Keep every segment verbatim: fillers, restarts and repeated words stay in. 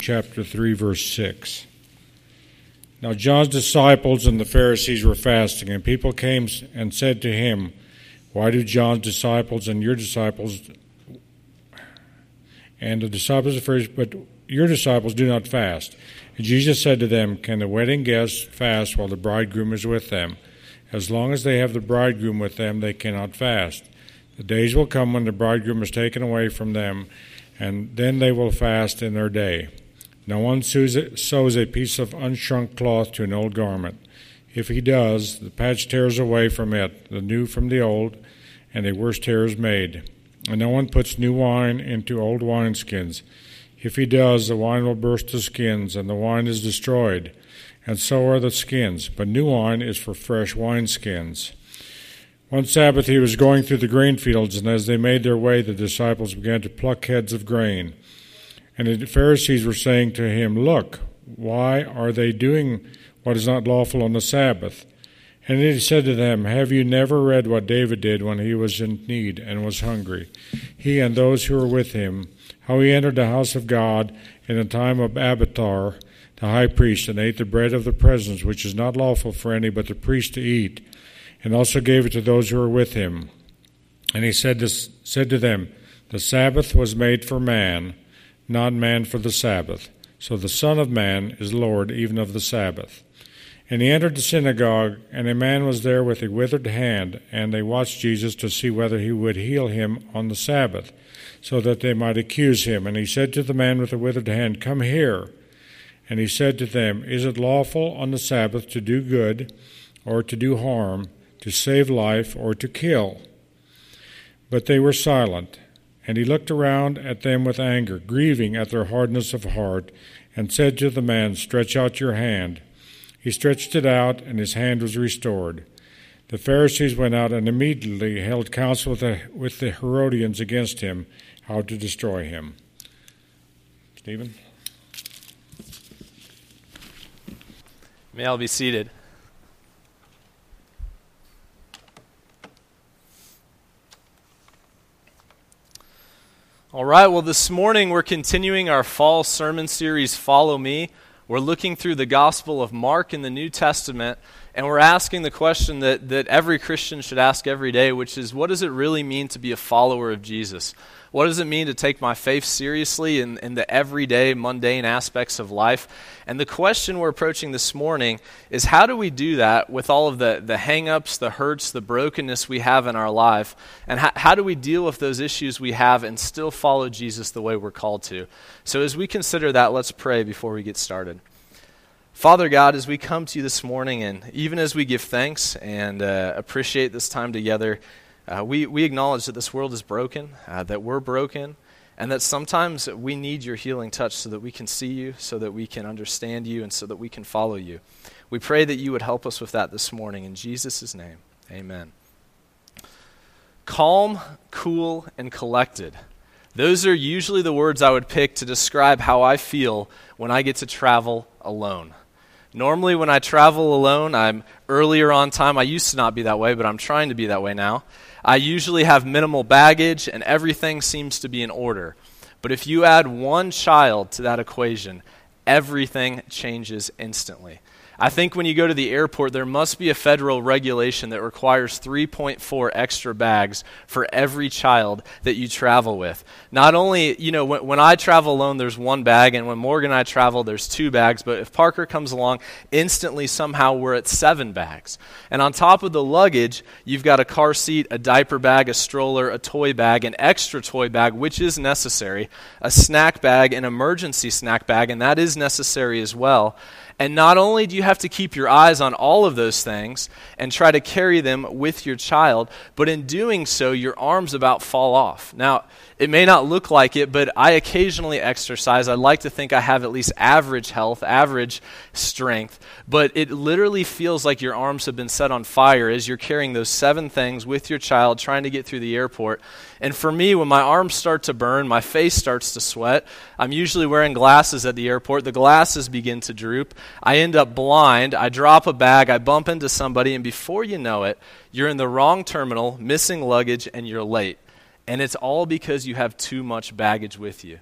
Chapter three, verse six. Now John's disciples and the Pharisees were fasting, and people came and said to him, "Why do John's disciples and your disciples and the disciples of the Pharisees, but your disciples do not fast?" And Jesus said to them, "Can the wedding guests fast while the bridegroom is with them? As long as they have the bridegroom with them, they cannot fast. The days will come when the bridegroom is taken away from them, and then they will fast in their day. No one sews a piece of unshrunk cloth to an old garment. If he does, the patch tears away from it, the new from the old, and a worse tear is made. And no one puts new wine into old wineskins. If he does, the wine will burst the skins, and the wine is destroyed, and so are the skins. But new wine is for fresh wineskins." One Sabbath he was going through the grain fields, and as they made their way, the disciples began to pluck heads of grain. And the Pharisees were saying to him, "Look, why are they doing what is not lawful on the Sabbath?" And he said to them, "Have you never read what David did when he was in need and was hungry, he and those who were with him, how he entered the house of God in the time of Abiathar, the high priest, and ate the bread of the presence, which is not lawful for any but the priest to eat, and also gave it to those who were with him? And he said to, said to them, The Sabbath was made for man, not man for the Sabbath. So the Son of Man is Lord even of the Sabbath." And he entered the synagogue, and a man was there with a withered hand, and they watched Jesus to see whether he would heal him on the Sabbath, so that they might accuse him. And he said to the man with the withered hand, "Come here." And he said to them, "Is it lawful on the Sabbath to do good or to do harm, to save life or to kill?" But they were silent. And he looked around at them with anger, grieving at their hardness of heart, and said to the man, "Stretch out your hand." He stretched it out, and his hand was restored. The Pharisees went out and immediately held counsel with the, with the Herodians against him, how to destroy him. Stephen? May all be seated. All right, well, this morning we're continuing our fall sermon series, Follow Me. We're looking through the Gospel of Mark in the New Testament, and we're asking the question that, that every Christian should ask every day, which is, what does it really mean to be a follower of Jesus? What does it mean to take my faith seriously in, in the everyday, mundane aspects of life? And the question we're approaching this morning is, how do we do that with all of the, the hang-ups, the hurts, the brokenness we have in our life? And how, how do we deal with those issues we have and still follow Jesus the way we're called to? So as we consider that, let's pray before we get started. Father God, as we come to you this morning, and even as we give thanks and uh, appreciate this time together, Uh, we, we acknowledge that this world is broken, uh, that we're broken, and that sometimes we need your healing touch so that we can see you, so that we can understand you, and so that we can follow you. We pray that you would help us with that this morning. In Jesus' name, amen. Calm, cool, and collected. Those are usually the words I would pick to describe how I feel when I get to travel alone. Normally when I travel alone, I'm earlier on time. I used to not be that way, but I'm trying to be that way now. I usually have minimal baggage, and everything seems to be in order. But if you add one child to that equation, everything changes instantly. I think when you go to the airport, there must be a federal regulation that requires three point four extra bags for every child that you travel with. Not only, you know, when, when I travel alone, there's one bag, and when Morgan and I travel, there's two bags, but if Parker comes along, instantly somehow we're at seven bags. And on top of the luggage, you've got a car seat, a diaper bag, a stroller, a toy bag, an extra toy bag, which is necessary, a snack bag, an emergency snack bag, and that is necessary as well. And not only do you have to keep your eyes on all of those things and try to carry them with your child, but in doing so, your arms about fall off. Now, it may not look like it, but I occasionally exercise. I like to think I have at least average health, average strength, but it literally feels like your arms have been set on fire as you're carrying those seven things with your child trying to get through the airport. And for me, when my arms start to burn, my face starts to sweat, I'm usually wearing glasses at the airport. The glasses begin to droop. I end up blind. I drop a bag. I bump into somebody, and before you know it, you're in the wrong terminal, missing luggage, and you're late. And it's all because you have too much baggage with you.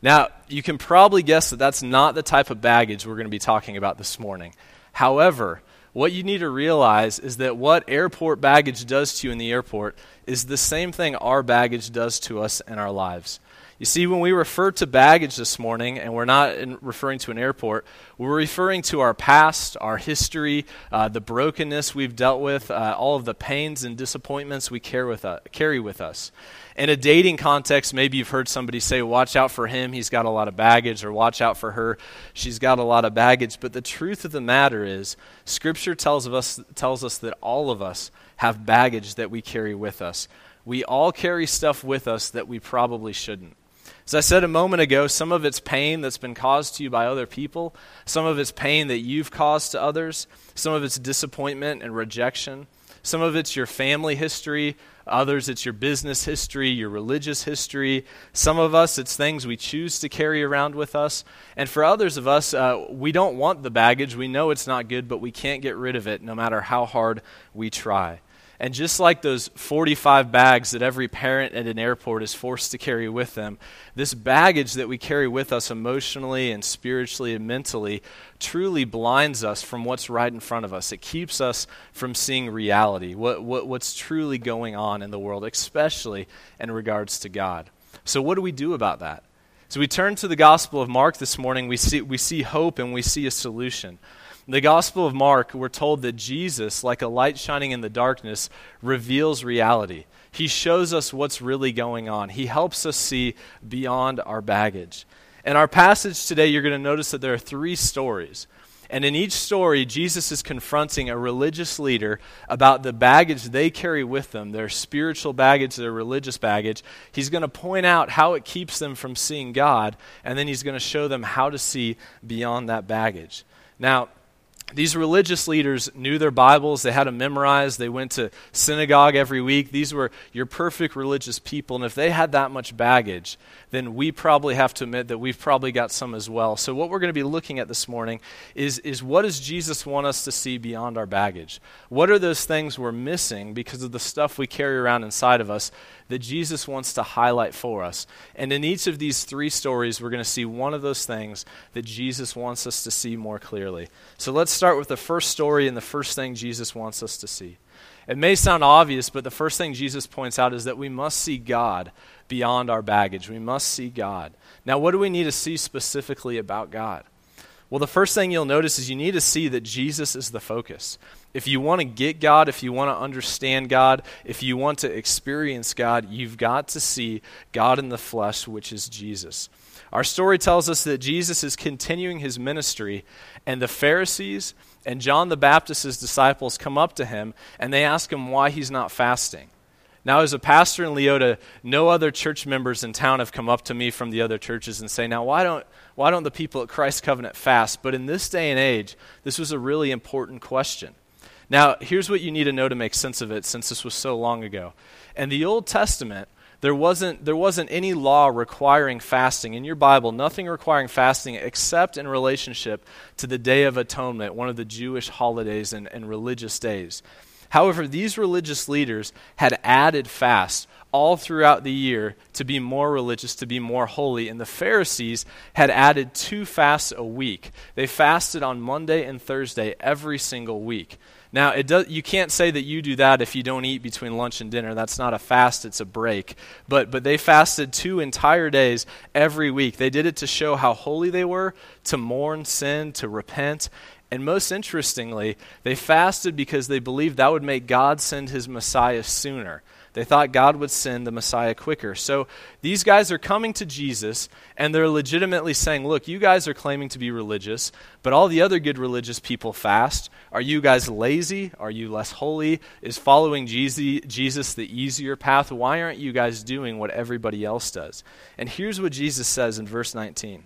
Now, you can probably guess that that's not the type of baggage we're going to be talking about this morning. However, what you need to realize is that what airport baggage does to you in the airport is the same thing our baggage does to us in our lives. You see, when we refer to baggage this morning, and we're not in referring to an airport, we're referring to our past, our history, uh, the brokenness we've dealt with, uh, all of the pains and disappointments we carry with, uh, carry with us. In a dating context, maybe you've heard somebody say, watch out for him, he's got a lot of baggage, or watch out for her, she's got a lot of baggage. But the truth of the matter is, Scripture tells of us tells us that all of us have baggage that we carry with us. We all carry stuff with us that we probably shouldn't. As I said a moment ago, some of it's pain that's been caused to you by other people. Some of it's pain that you've caused to others. Some of it's disappointment and rejection. Some of it's your family history. Others, it's your business history, your religious history. Some of us, it's things we choose to carry around with us. And for others of us, uh, we don't want the baggage. We know it's not good, but we can't get rid of it no matter how hard we try. And just like those forty-five bags that every parent at an airport is forced to carry with them, this baggage that we carry with us emotionally and spiritually and mentally truly blinds us from what's right in front of us. It keeps us from seeing reality, what, what what's truly going on in the world, especially in regards to God. So what do we do about that? So we turn to the Gospel of Mark this morning. We see we see hope and we see a solution. In the Gospel of Mark, we're told that Jesus, like a light shining in the darkness, reveals reality. He shows us what's really going on. He helps us see beyond our baggage. In our passage today, you're going to notice that there are three stories. And in each story, Jesus is confronting a religious leader about the baggage they carry with them, their spiritual baggage, their religious baggage. He's going to point out how it keeps them from seeing God, and then he's going to show them how to see beyond that baggage. Now, these religious leaders knew their Bibles. They had them memorized. They went to synagogue every week. These were your perfect religious people. And if they had that much baggage, then we probably have to admit that we've probably got some as well. So what we're going to be looking at this morning is, is what does Jesus want us to see beyond our baggage? What are those things we're missing because of the stuff we carry around inside of us that Jesus wants to highlight for us? And in each of these three stories, we're going to see one of those things that Jesus wants us to see more clearly. So let's start with the first story and the first thing Jesus wants us to see. It may sound obvious, but the first thing Jesus points out is that we must see God beyond our baggage. We must see God. Now, what do we need to see specifically about God? Well, the first thing you'll notice is you need to see that Jesus is the focus. If you want to get God, if you want to understand God, if you want to experience God, you've got to see God in the flesh, which is Jesus. Our story tells us that Jesus is continuing his ministry, and the Pharisees and John the Baptist's disciples come up to him, and they ask him why he's not fasting. Now, as a pastor in Leota, no other church members in town have come up to me from the other churches and say, now, why don't why don't the people at Christ Covenant fast? But in this day and age, this was a really important question. Now, here's what you need to know to make sense of it, since this was so long ago. In the Old Testament, There wasn't there wasn't any law requiring fasting. In your Bible, nothing requiring fasting except in relationship to the Day of Atonement, one of the Jewish holidays and, and religious days. However, these religious leaders had added fast all throughout the year to be more religious, to be more holy, and the Pharisees had added two fasts a week. They fasted on Monday and Thursday every single week. Now, it does, you can't say that you do that if you don't eat between lunch and dinner. That's not a fast, it's a break. But but they fasted two entire days every week. They did it to show how holy they were, to mourn sin, to repent. And most interestingly, they fasted because they believed that would make God send his Messiah sooner. They thought God would send the Messiah quicker. So these guys are coming to Jesus, and they're legitimately saying, look, you guys are claiming to be religious, but all the other good religious people fast. Are you guys lazy? Are you less holy? Is following Jesus the easier path? Why aren't you guys doing what everybody else does? And here's what Jesus says in verse nineteen.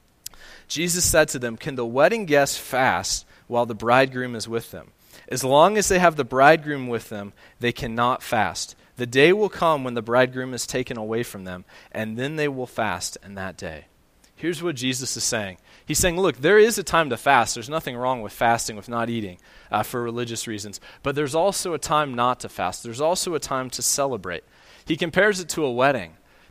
Jesus said to them, can the wedding guests fast while the bridegroom is with them? As long as they have the bridegroom with them, they cannot fast. The day will come when the bridegroom is taken away from them, and then they will fast in that day. Here's what Jesus is saying. He's saying, look, there is a time to fast. There's nothing wrong with fasting, with not eating uh, for religious reasons. But there's also a time not to fast. There's also a time to celebrate. He compares it to a wedding.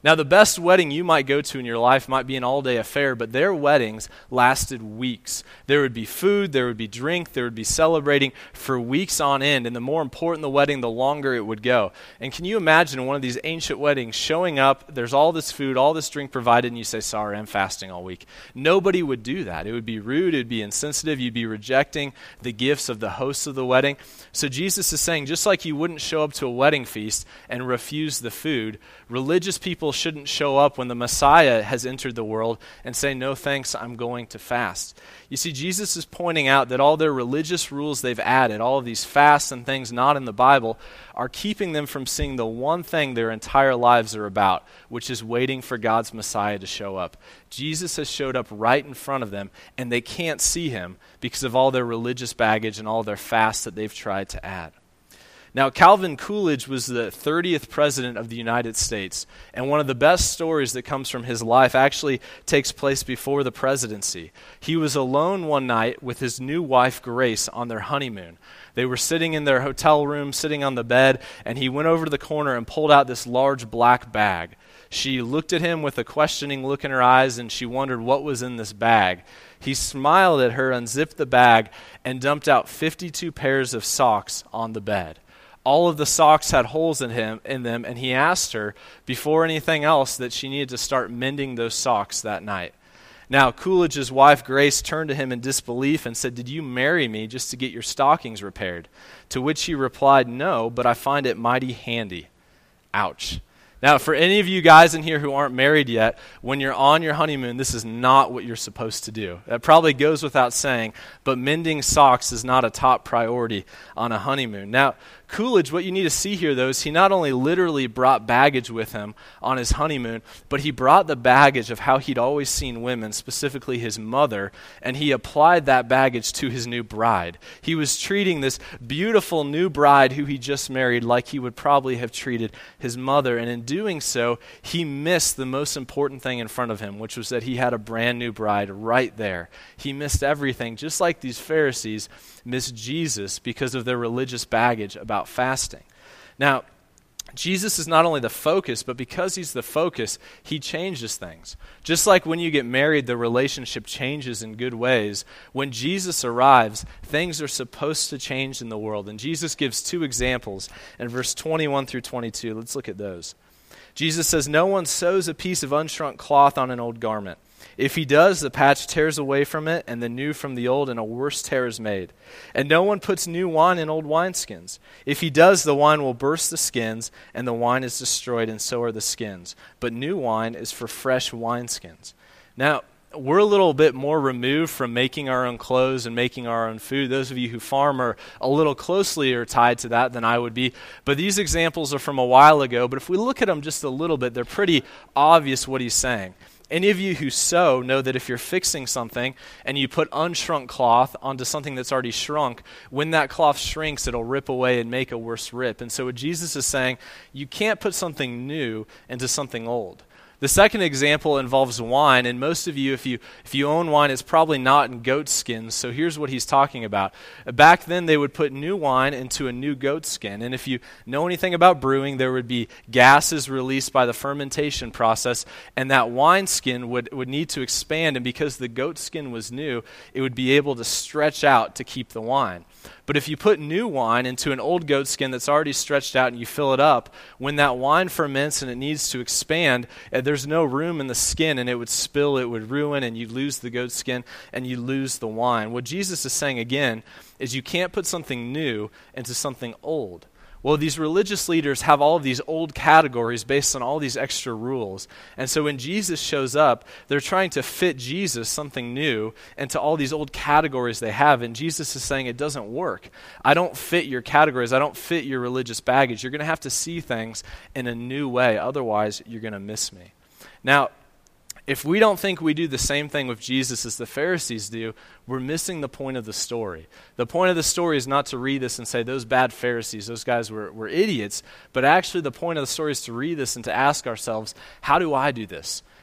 Now, the best wedding you might go to in your life might be an all-day affair, but their weddings lasted weeks. There would be food, there would be drink, there would be celebrating for weeks on end, and the more important the wedding, the longer it would go. And can you imagine one of these ancient weddings showing up, there's all this food, all this drink provided, and you say, sorry, I'm fasting all week. Nobody would do that. It would be rude, it would be insensitive, you'd be rejecting the gifts of the hosts of the wedding. So Jesus is saying, just like you wouldn't show up to a wedding feast and refuse the food, religious people shouldn't show up when the Messiah has entered the world and say, no thanks, I'm going to fast. You see, Jesus is pointing out that all their religious rules they've added, all of these fasts and things not in the Bible, are keeping them from seeing the one thing their entire lives are about, which is waiting for God's Messiah to show up. Jesus has showed up right in front of them, and they can't see him because of all their religious baggage and all their fasts that they've tried to add. Now, Calvin Coolidge was the thirtieth president of the United States, and one of the best stories that comes from his life actually takes place before the presidency. He was alone one night with his new wife, Grace, on their honeymoon. They were sitting in their hotel room, sitting on the bed, and he went over to the corner and pulled out this large black bag. She looked at him with a questioning look in her eyes, and she wondered what was in this bag. He smiled at her, unzipped the bag, and dumped out fifty-two pairs of socks on the bed. All of the socks had holes in him in them, and he asked her, before anything else, that she needed to start mending those socks that night. Now, Coolidge's wife, Grace, turned to him in disbelief and said, "Did you marry me just to get your stockings repaired?" To which he replied, "No, but I find it mighty handy." Ouch. Now, for any of you guys in here who aren't married yet, when you're on your honeymoon, this is not what you're supposed to do. That probably goes without saying, but mending socks is not a top priority on a honeymoon. Now, Coolidge, what you need to see here, though, is he not only literally brought baggage with him on his honeymoon, but he brought the baggage of how he'd always seen women, specifically his mother, and he applied that baggage to his new bride. He was treating this beautiful new bride who he just married like he would probably have treated his mother, and in doing so, he missed the most important thing in front of him, which was that he had a brand new bride right there. He missed everything, just like these Pharisees missed Jesus because of their religious baggage about fasting. Now, Jesus is not only the focus, but because he's the focus, he changes things. Just like when you get married, the relationship changes in good ways. When Jesus arrives, things are supposed to change in the world. And Jesus gives two examples in verse twenty-one through twenty-two. Let's look at those. Jesus says, "No one sews a piece of unshrunk cloth on an old garment. If he does, the patch tears away from it, and the new from the old, and a worse tear is made. And no one puts new wine in old wineskins. If he does, the wine will burst the skins, and the wine is destroyed, and so are the skins. But new wine is for fresh wineskins." Now, we're a little bit more removed from making our own clothes and making our own food. Those of you who farm are a little closely tied to that than I would be. But these examples are from a while ago. But if we look at them just a little bit, they're pretty obvious what he's saying. Any of you who sew know that if you're fixing something and you put unshrunk cloth onto something that's already shrunk, when that cloth shrinks, it'll rip away and make a worse rip. And so what Jesus is saying, you can't put something new into something old. The second example involves wine, and most of you, if you if you own wine, it's probably not in goat skins, so here's what he's talking about. Back then, they would put new wine into a new goat skin, and if you know anything about brewing, there would be gases released by the fermentation process, and that wine skin would, would need to expand, and because the goat skin was new, it would be able to stretch out to keep the wine. But if you put new wine into an old goat skin that's already stretched out and you fill it up, when that wine ferments and it needs to expand, there's no room in the skin and it would spill, it would ruin, and you lose the goat skin and you lose the wine. What Jesus is saying again is you can't put something new into something old. Well, these religious leaders have all of these old categories based on all these extra rules. And so when Jesus shows up, they're trying to fit Jesus, something new, into all these old categories they have. And Jesus is saying it doesn't work. I don't fit your categories. I don't fit your religious baggage. You're going to have to see things in a new way. Otherwise, you're going to miss me. Now, if we don't think we do the same thing with Jesus as the Pharisees do, we're missing the point of the story. The point of the story is not to read this and say, those bad Pharisees, those guys were, were idiots, but actually the point of the story is to read this and to ask ourselves, how do I do this?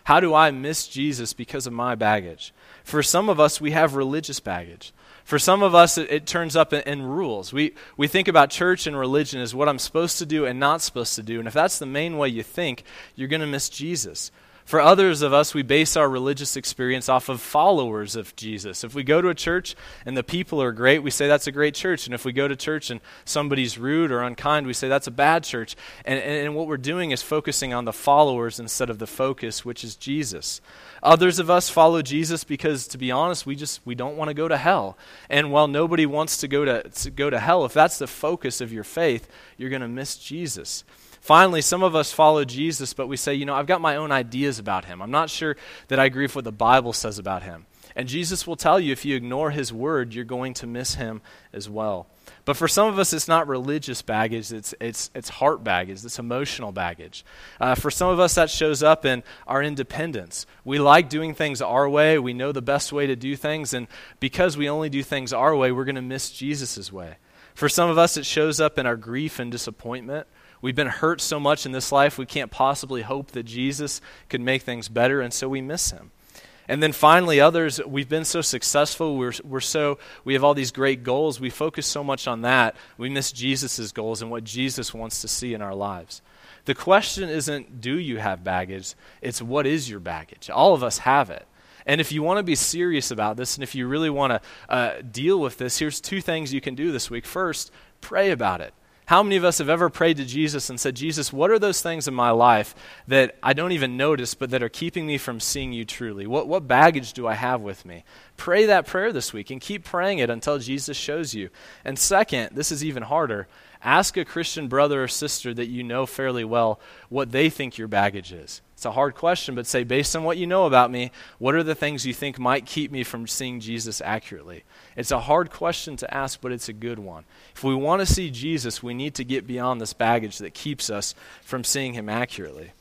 How do I miss Jesus because of my baggage? For some of us, we have religious baggage. For some of us, it, it turns up in, in rules. We we think about church and religion as what I'm supposed to do and not supposed to do. And if that's the main way you think, you're going to miss Jesus. For others of us, we base our religious experience off of followers of Jesus. If we go to a church and the people are great, we say that's a great church. And if we go to church and somebody's rude or unkind, we say that's a bad church. And, and, and what we're doing is focusing on the followers instead of the focus, which is Jesus. Others of us follow Jesus because, to be honest, we just we don't want to go to hell. And while nobody wants to go to, to go to hell, if that's the focus of your faith, you're going to miss Jesus. Finally, some of us follow Jesus, but we say, you know, I've got my own ideas about him. I'm not sure that I agree with what the Bible says about him. And Jesus will tell you if you ignore his word, you're going to miss him as well. But for some of us, it's not religious baggage, it's it's it's heart baggage, it's emotional baggage. Uh, for some of us, that shows up in our independence. We like doing things our way, we know the best way to do things, and because we only do things our way, we're going to miss Jesus' way. For some of us, it shows up in our grief and disappointment. We've been hurt so much in this life, we can't possibly hope that Jesus could make things better, and so we miss him. And then finally, others, we've been so successful, we're we're so we have all these great goals, we focus so much on that, we miss Jesus' goals and what Jesus wants to see in our lives. The question isn't, do you have baggage? It's, what is your baggage? All of us have it. And if you want to be serious about this, and if you really want to uh, deal with this, here's two things you can do this week. First, pray about it. How many of us have ever prayed to Jesus and said, Jesus, what are those things in my life that I don't even notice, but that are keeping me from seeing you truly? What what baggage do I have with me? Pray that prayer this week and keep praying it until Jesus shows you. And second, this is even harder, ask a Christian brother or sister that you know fairly well what they think your baggage is. It's a hard question, but say, based on what you know about me, what are the things you think might keep me from seeing Jesus accurately? It's a hard question to ask, but it's a good one. If we want to see Jesus, we need to get beyond this baggage that keeps us from seeing him accurately.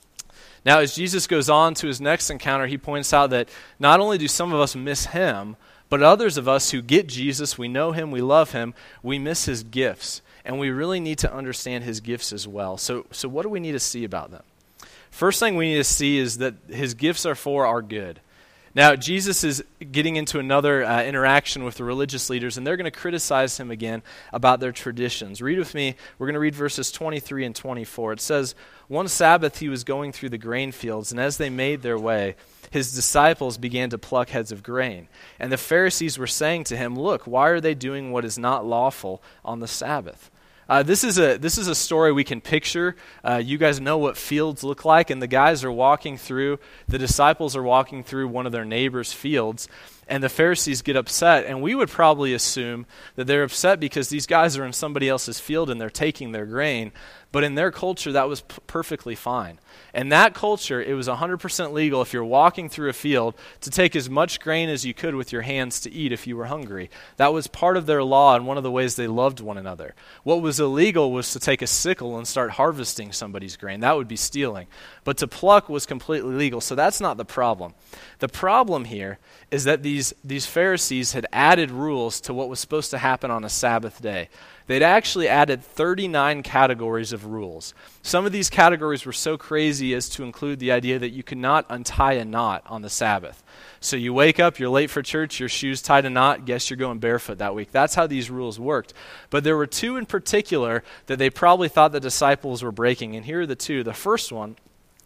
Now, as Jesus goes on to his next encounter, he points out that not only do some of us miss him, but others of us who get Jesus, we know him, we love him, we miss his gifts. And we really need to understand his gifts as well. So, so what do we need to see about them? First thing we need to see is that his gifts are for our good. Now, Jesus is getting into another uh, interaction with the religious leaders, and they're going to criticize him again about their traditions. Read with me. We're going to read verses twenty-three and twenty-four. It says, one Sabbath he was going through the grain fields, and as they made their way, his disciples began to pluck heads of grain. And the Pharisees were saying to him, look, why are they doing what is not lawful on the Sabbath? Uh, this is a this is a story we can picture. Uh, you guys know what fields look like, and the guys are walking through, the disciples are walking through one of their neighbors' fields, and the Pharisees get upset, and we would probably assume that they're upset because these guys are in somebody else's field and they're taking their grain, but in their culture that was p- perfectly fine. In that culture, it was one hundred percent legal if you're walking through a field to take as much grain as you could with your hands to eat if you were hungry. That was part of their law and one of the ways they loved one another. What was illegal was to take a sickle and start harvesting somebody's grain. That would be stealing. But to pluck was completely legal, so that's not the problem. The problem here is that these, these Pharisees had added rules to what was supposed to happen on a Sabbath day. They'd actually added thirty-nine categories of rules. Some of these categories were so crazy as to include the idea that you could not untie a knot on the Sabbath. So you wake up, you're late for church, your shoes tied a knot, guess you're going barefoot that week. That's how these rules worked. But there were two in particular that they probably thought the disciples were breaking, and here are the two. The first one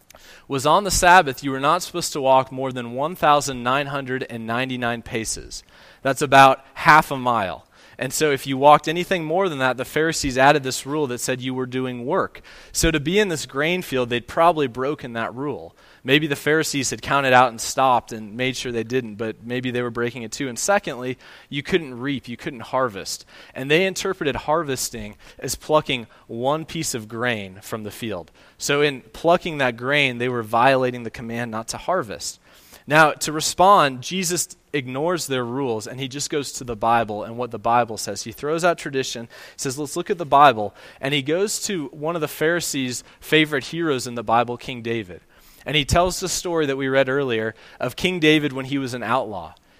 was on the Sabbath, you were not supposed to walk more than one thousand nine hundred ninety-nine paces. That's about half a mile. And so if you walked anything more than that, the Pharisees added this rule that said you were doing work. So to be in this grain field, they'd probably broken that rule. Maybe the Pharisees had counted out and stopped and made sure they didn't, but maybe they were breaking it too. And secondly, you couldn't reap, you couldn't harvest. And they interpreted harvesting as plucking one piece of grain from the field. So in plucking that grain, they were violating the command not to harvest. Now, to respond, Jesus ignores their rules, and he just goes to the Bible and what the Bible says. He throws out tradition, says, let's look at the Bible, and he goes to one of the Pharisees' favorite heroes in the Bible, King David. And he tells the story that we read earlier of King David when he was an outlaw.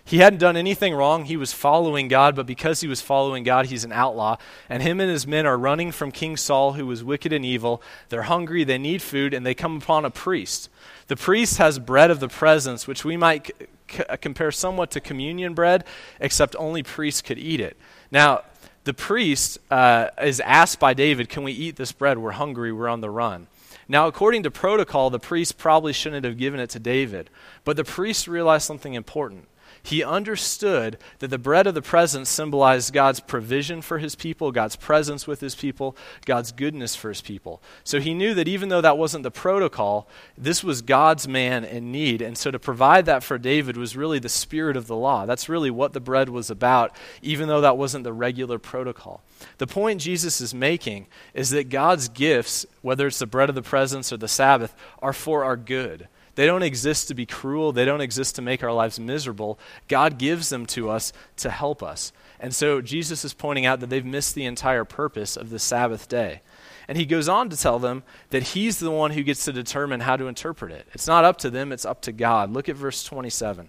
He hadn't done anything wrong. He was following God, but because he was following God, he's an outlaw. And him and his men are running from King Saul, who was wicked and evil. They're hungry, they need food, and they come upon a priest. The priest has bread of the presence, which we might c- compare somewhat to communion bread, except only priests could eat it. Now, the priest uh, is asked by David, can we eat this bread? We're hungry, we're on the run. Now, according to protocol, the priest probably shouldn't have given it to David, but the priest realized something important. He understood that the bread of the presence symbolized God's provision for his people, God's presence with his people, God's goodness for his people. So he knew that even though that wasn't the protocol, this was God's man in need. And so to provide that for David was really the spirit of the law. That's really what the bread was about, even though that wasn't the regular protocol. The point Jesus is making is that God's gifts, whether it's the bread of the presence or the Sabbath, are for our good. They don't exist to be cruel. They don't exist to make our lives miserable. God gives them to us to help us. And so Jesus is pointing out that they've missed the entire purpose of the Sabbath day. And he goes on to tell them that he's the one who gets to determine how to interpret it. It's not up to them, it's up to God. Look at verse twenty-seven.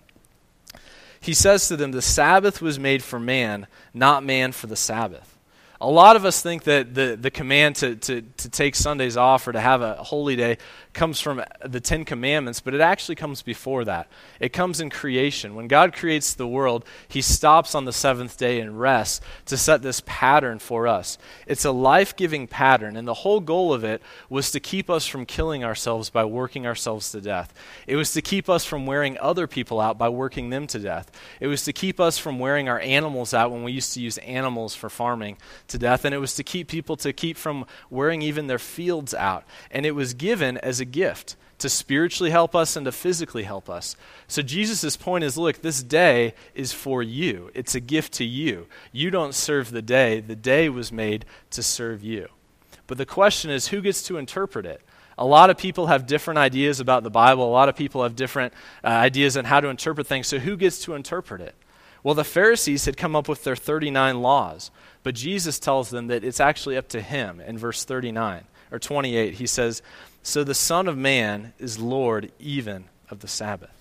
He says to them, the Sabbath was made for man, not man for the Sabbath. A lot of us think that the, the command to, to, to take Sundays off or to have a holy day comes from the Ten Commandments, but it actually comes before that. It comes in creation. When God creates the world, he stops on the seventh day and rests to set this pattern for us. It's a life-giving pattern, and the whole goal of it was to keep us from killing ourselves by working ourselves to death. It was to keep us from wearing other people out by working them to death. It was to keep us from wearing our animals out when we used to use animals for farming to death, and it was to keep people to keep from wearing even their fields out. And it was given as a gift to spiritually help us and to physically help us. So Jesus' point is, look, this day is for you. It's a gift to you. You don't serve the day. The day was made to serve you. But the question is, who gets to interpret it? A lot of people have different ideas about the Bible. A lot of people have different uh, ideas on how to interpret things. So who gets to interpret it? Well, the Pharisees had come up with their thirty-nine laws, but Jesus tells them that it's actually up to him in verse thirty-nine or twenty-eight. He says, so the Son of Man is Lord even of the Sabbath.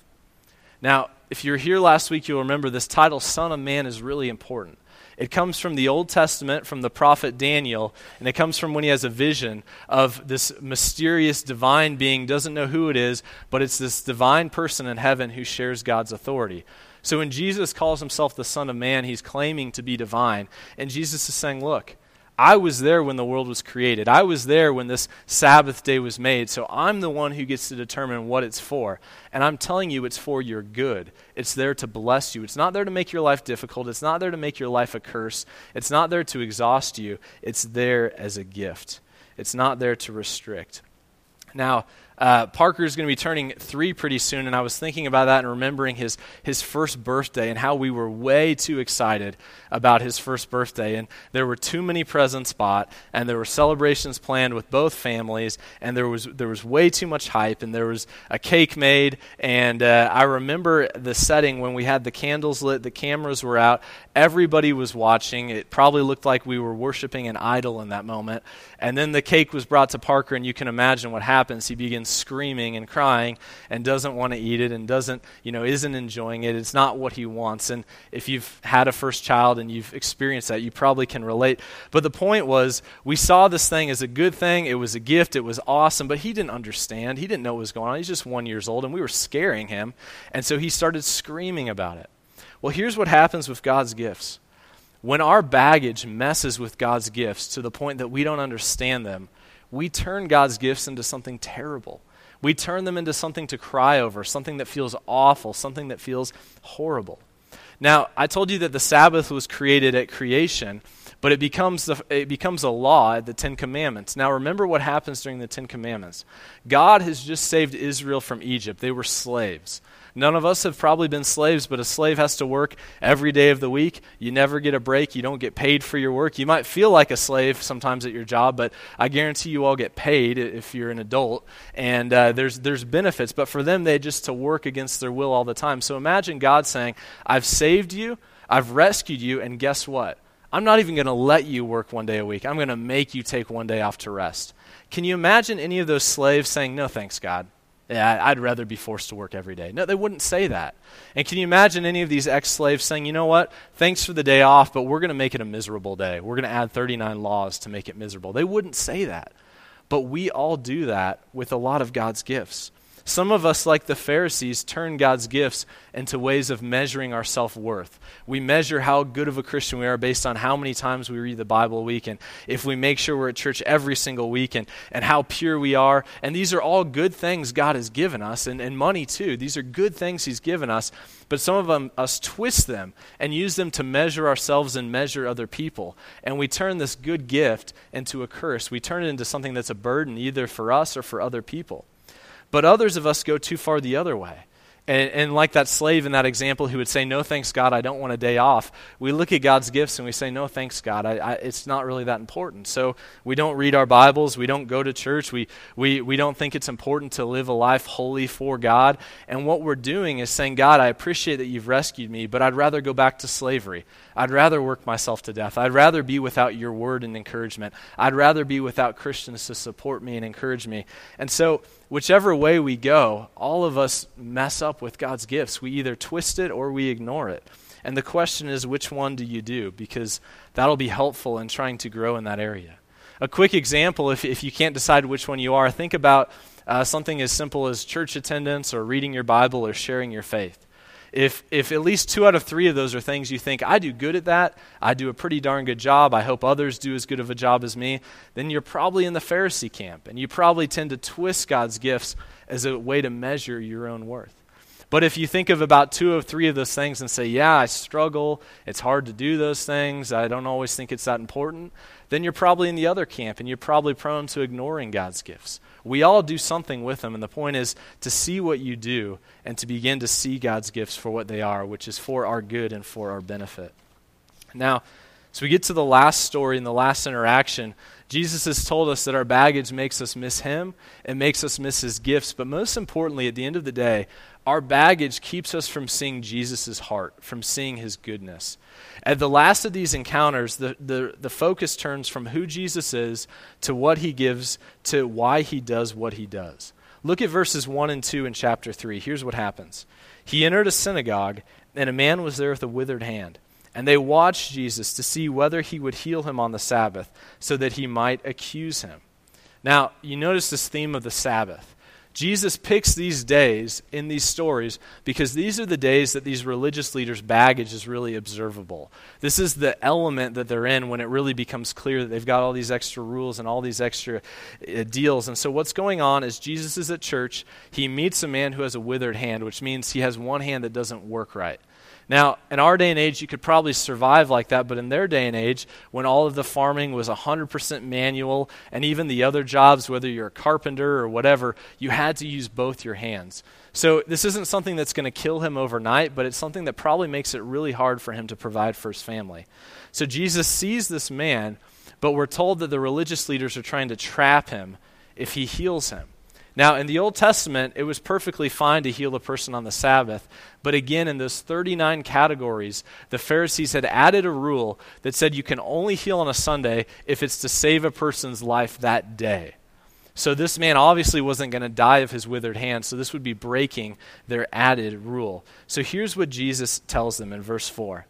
Now, if you were here last week, you'll remember this title, Son of Man, is really important. It comes from the Old Testament, from the prophet Daniel, and it comes from when he has a vision of this mysterious divine being, doesn't know who it is, but it's this divine person in heaven who shares God's authority. So when Jesus calls himself the Son of Man, he's claiming to be divine. And Jesus is saying, look, I was there when the world was created. I was there when this Sabbath day was made. So I'm the one who gets to determine what it's for. And I'm telling you it's for your good. It's there to bless you. It's not there to make your life difficult. It's not there to make your life a curse. It's not there to exhaust you. It's there as a gift. It's not there to restrict. Now, uh, Parker is going to be turning three pretty soon, and I was thinking about that and remembering his his first birthday and how we were way too excited about his first birthday. And there were too many presents bought, and there were celebrations planned with both families, and there was there was way too much hype, and there was a cake made. And uh, I remember the setting when we had the candles lit, the cameras were out, everybody was watching. It probably looked like we were worshiping an idol in that moment. And then the cake was brought to Parker, and you can imagine what happens. He begins screaming and crying and doesn't want to eat it and doesn't, you know, isn't enjoying it. It's not what he wants. And if you've had a first child and you've experienced that, you probably can relate. But the point was, we saw this thing as a good thing. It was a gift. It was awesome. But he didn't understand. He didn't know what was going on. He's just one year old, and we were scaring him. And so he started screaming about it. Well, here's what happens with God's gifts. When our baggage messes with God's gifts to the point that we don't understand them, we turn God's gifts into something terrible. We turn them into something to cry over, something that feels awful, something that feels horrible. Now, I told you that the Sabbath was created at creation, but it becomes the, it becomes a law at the Ten Commandments. Now, remember what happens during the Ten Commandments. God has just saved Israel from Egypt. They were slaves. None of us have probably been slaves, but a slave has to work every day of the week. You never get a break. You don't get paid for your work. You might feel like a slave sometimes at your job, but I guarantee you all get paid if you're an adult. And uh, there's there's benefits, but for them, they just to work against their will all the time. So imagine God saying, I've saved you, I've rescued you, and guess what? I'm not even going to let you work one day a week. I'm going to make you take one day off to rest. Can you imagine any of those slaves saying, no thanks, God? Yeah, I'd rather be forced to work every day. No, they wouldn't say that. And can you imagine any of these ex-slaves saying, you know what, thanks for the day off, but we're going to make it a miserable day. We're going to add thirty-nine laws to make it miserable. They wouldn't say that. But we all do that with a lot of God's gifts. Some of us, like the Pharisees, turn God's gifts into ways of measuring our self-worth. We measure how good of a Christian we are based on how many times we read the Bible a week, and if we make sure we're at church every single week, and, and how pure we are. And these are all good things God has given us, and, and money too. These are good things he's given us, but some of them, us twist them and use them to measure ourselves and measure other people. And we turn this good gift into a curse. We turn it into something that's a burden either for us or for other people. But others of us go too far the other way. And, and like that slave in that example who would say, no, thanks, God, I don't want a day off. We look at God's gifts and we say, no, thanks, God, I, I, it's not really that important. So we don't read our Bibles. We don't go to church. We, we, we don't think it's important to live a life holy for God. And what we're doing is saying, God, I appreciate that you've rescued me, but I'd rather go back to slavery. I'd rather work myself to death. I'd rather be without your word and encouragement. I'd rather be without Christians to support me and encourage me. And so whichever way we go, all of us mess up with God's gifts. We either twist it or we ignore it. And the question is, which one do you do? Because that'll be helpful in trying to grow in that area. A quick example, if, if you can't decide which one you are, think about uh, something as simple as church attendance or reading your Bible or sharing your faith. If if at least two out of three of those are things you think, I do good at that, I do a pretty darn good job, I hope others do as good of a job as me, then you're probably in the Pharisee camp, and you probably tend to twist God's gifts as a way to measure your own worth. But if you think of about two or three of those things and say, yeah, I struggle, it's hard to do those things, I don't always think it's that important, then you're probably in the other camp, and you're probably prone to ignoring God's gifts. We all do something with them, and the point is to see what you do and to begin to see God's gifts for what they are, which is for our good and for our benefit. Now, as we get to the last story and the last interaction, Jesus has told us that our baggage makes us miss him and makes us miss his gifts, but most importantly, at the end of the day, our baggage keeps us from seeing Jesus' heart, from seeing his goodness. At the last of these encounters, the, the, the focus turns from who Jesus is to what he gives to why he does what he does. Look at verses one and two in chapter three. Here's what happens. He entered a synagogue, and a man was there with a withered hand. And they watched Jesus to see whether he would heal him on the Sabbath so that he might accuse him. Now, you notice this theme of the Sabbath. Jesus picks these days in these stories because these are the days that these religious leaders' baggage is really observable. This is the element that they're in when it really becomes clear that they've got all these extra rules and all these extra uh, deals. And so what's going on is Jesus is at church. He meets a man who has a withered hand, which means he has one hand that doesn't work right. Now, in our day and age, you could probably survive like that, but in their day and age, when all of the farming was one hundred percent manual, and even the other jobs, whether you're a carpenter or whatever, you had to use both your hands. So this isn't something that's going to kill him overnight, but it's something that probably makes it really hard for him to provide for his family. So Jesus sees this man, but we're told that the religious leaders are trying to trap him if he heals him. Now, in the Old Testament, it was perfectly fine to heal a person on the Sabbath. But again, in those thirty-nine categories, the Pharisees had added a rule that said you can only heal on a Sunday if it's to save a person's life that day. So this man obviously wasn't going to die of his withered hand, so this would be breaking their added rule. So here's what Jesus tells them in verse four.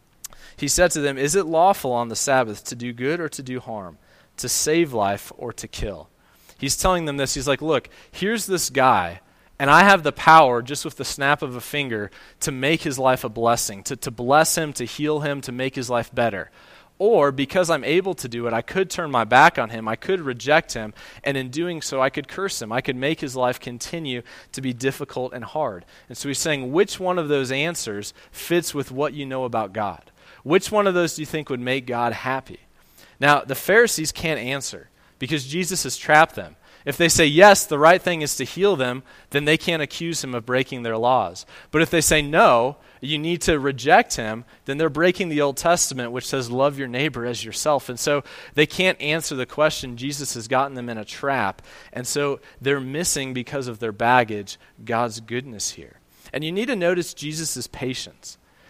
He said to them, "Is it lawful on the Sabbath to do good or to do harm, to save life or to kill?" He's telling them this. He's like, look, here's this guy, and I have the power just with the snap of a finger to make his life a blessing, to, to bless him, to heal him, to make his life better. Or because I'm able to do it, I could turn my back on him, I could reject him, and in doing so, I could curse him. I could make his life continue to be difficult and hard. And so he's saying, which one of those answers fits with what you know about God? Which one of those do you think would make God happy? Now, the Pharisees can't answer, because Jesus has trapped them. If they say, yes, the right thing is to heal them, then they can't accuse him of breaking their laws. But if they say, no, you need to reject him, then they're breaking the Old Testament, which says, love your neighbor as yourself. And so they can't answer the question. Jesus has gotten them in a trap. And so they're missing, because of their baggage, God's goodness here. And you need to notice Jesus' patience.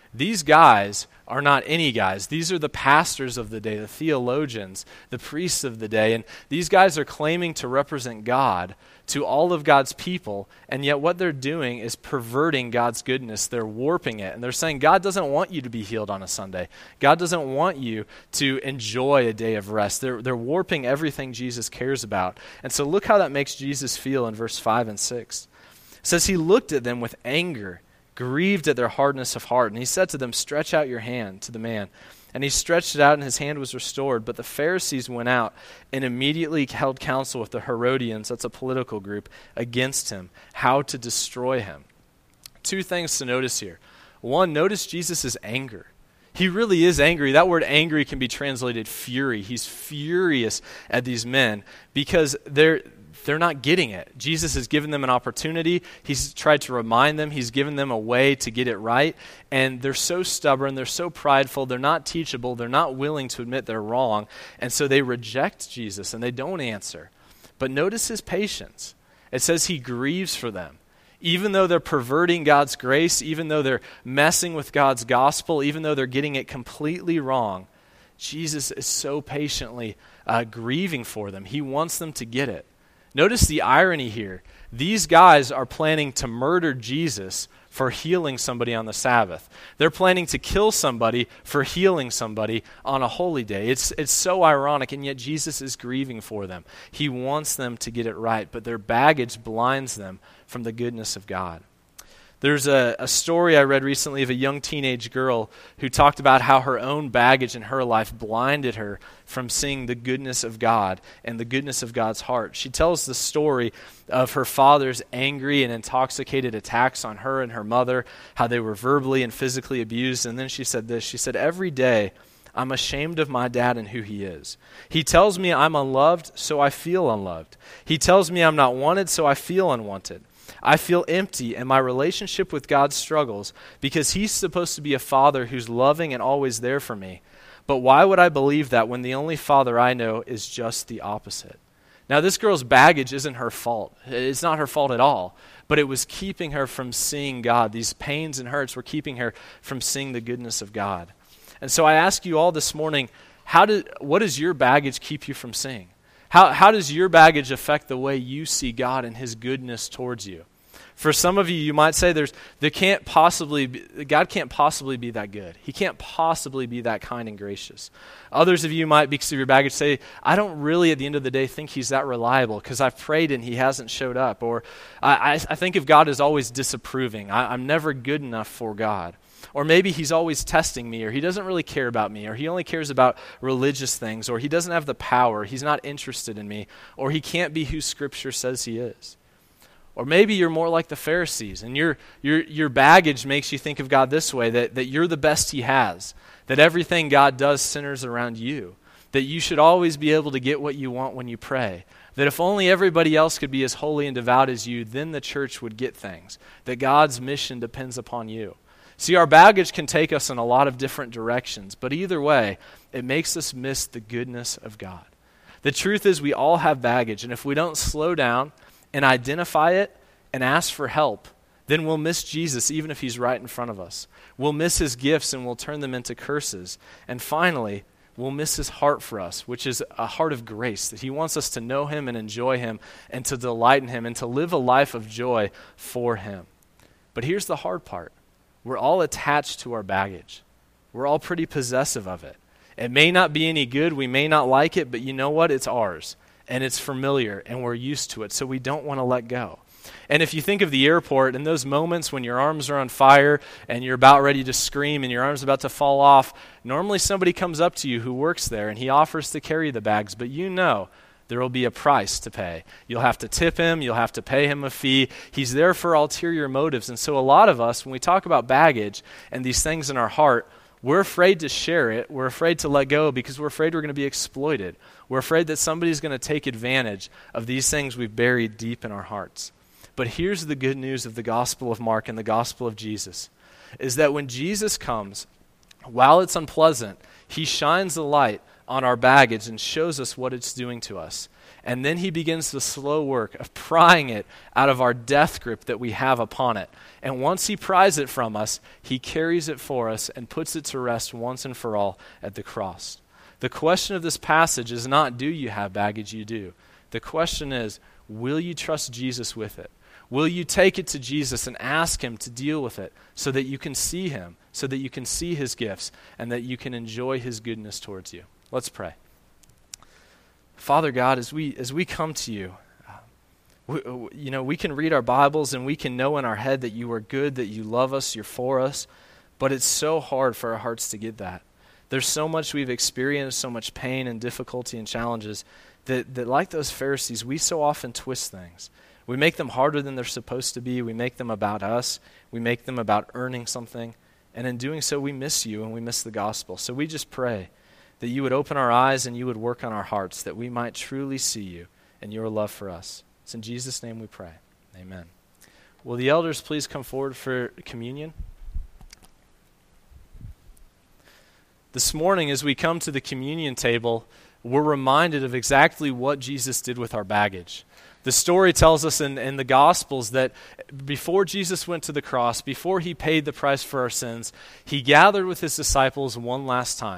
These guys are not any guys. These are the pastors of the day, the theologians, the priests of the day. And these guys are claiming to represent God to all of God's people. And yet what they're doing is perverting God's goodness. They're warping it. And they're saying God doesn't want you to be healed on a Sunday. God doesn't want you to enjoy a day of rest. They're, they're warping everything Jesus cares about. And so look how that makes Jesus feel in verse five and six. It says, he looked at them with anger, grieved at their hardness of heart. And he said to them, stretch out your hand to the man. And he stretched it out, and his hand was restored. But the Pharisees went out and immediately held counsel with the Herodians, that's a political group, against him, how to destroy him. Two things to notice here. One, notice Jesus' anger. He really is angry. That word angry can be translated fury. He's furious at these men because they're They're not getting it. Jesus has given them an opportunity. He's tried to remind them. He's given them a way to get it right. And they're so stubborn. They're so prideful. They're not teachable. They're not willing to admit they're wrong. And so they reject Jesus and they don't answer. But notice his patience. It says he grieves for them. Even though they're perverting God's grace, even though they're messing with God's gospel, even though they're getting it completely wrong, Jesus is so patiently uh, grieving for them. He wants them to get it. Notice the irony here. These guys are planning to murder Jesus for healing somebody on the Sabbath. They're planning to kill somebody for healing somebody on a holy day. It's, it's so ironic, and yet Jesus is grieving for them. He wants them to get it right, but their baggage blinds them from the goodness of God. There's a, a story I read recently of a young teenage girl who talked about how her own baggage in her life blinded her from seeing the goodness of God and the goodness of God's heart. She tells the story of her father's angry and intoxicated attacks on her and her mother, how they were verbally and physically abused. And then she said this, she said, every day I'm ashamed of my dad and who he is. He tells me I'm unloved, so I feel unloved. He tells me I'm not wanted, so I feel unwanted. I feel empty and my relationship with God struggles because he's supposed to be a father who's loving and always there for me. But why would I believe that when the only father I know is just the opposite? Now, this girl's baggage isn't her fault. It's not her fault at all. But it was keeping her from seeing God. These pains and hurts were keeping her from seeing the goodness of God. And so I ask you all this morning, how do, what does your baggage keep you from seeing? How, how does your baggage affect the way you see God and his goodness towards you? For some of you, you might say there's there can't possibly be, God can't possibly be that good. He can't possibly be that kind and gracious. Others of you might, because of your baggage, say, I don't really, at the end of the day, think he's that reliable because I've prayed and he hasn't showed up. Or I, I, I think of God as always disapproving. I, I'm never good enough for God. Or maybe he's always testing me, or he doesn't really care about me, or he only cares about religious things, or he doesn't have the power, he's not interested in me, or he can't be who Scripture says he is. Or maybe you're more like the Pharisees, and your your your baggage makes you think of God this way, that, that you're the best he has, that everything God does centers around you, that you should always be able to get what you want when you pray, that if only everybody else could be as holy and devout as you, then the church would get things, that God's mission depends upon you. See, our baggage can take us in a lot of different directions, but either way, it makes us miss the goodness of God. The truth is we all have baggage, and if we don't slow down and identify it and ask for help, then we'll miss Jesus even if he's right in front of us. We'll miss his gifts and we'll turn them into curses. And finally, we'll miss his heart for us, which is a heart of grace, that he wants us to know him and enjoy him and to delight in him and to live a life of joy for him. But here's the hard part. We're all attached to our baggage. We're all pretty possessive of it. It may not be any good, we may not like it, but you know what? It's ours, and it's familiar, and we're used to it, so we don't want to let go. And if you think of the airport, in those moments when your arms are on fire and you're about ready to scream and your arm's about to fall off, normally somebody comes up to you who works there, and he offers to carry the bags, but you know there will be a price to pay. You'll have to tip him. You'll have to pay him a fee. He's there for ulterior motives. And so a lot of us, when we talk about baggage and these things in our heart, we're afraid to share it. We're afraid to let go because we're afraid we're going to be exploited. We're afraid that somebody's going to take advantage of these things we've buried deep in our hearts. But here's the good news of the Gospel of Mark and the Gospel of Jesus, is that when Jesus comes, while it's unpleasant, he shines the light on our baggage and shows us what it's doing to us. And then he begins the slow work of prying it out of our death grip that we have upon it. And once he pries it from us, he carries it for us and puts it to rest once and for all at the cross. The question of this passage is not, do you have baggage? You do. The question is, will you trust Jesus with it? Will you take it to Jesus and ask him to deal with it so that you can see him, so that you can see his gifts, and that you can enjoy his goodness towards you? Let's pray. Father God, as we as we come to you, uh, we, you know, we can read our Bibles and we can know in our head that you are good, that you love us, you're for us, but it's so hard for our hearts to get that. There's so much we've experienced, so much pain and difficulty and challenges that, that like those Pharisees, we so often twist things. We make them harder than they're supposed to be. We make them about us. We make them about earning something. And in doing so, we miss you and we miss the gospel. So we just pray that you would open our eyes and you would work on our hearts, that we might truly see you and your love for us. It's in Jesus' name we pray. Amen. Will the elders please come forward for communion? This morning, as we come to the communion table, we're reminded of exactly what Jesus did with our baggage. The story tells us in, in the Gospels that before Jesus went to the cross, before he paid the price for our sins, he gathered with his disciples one last time.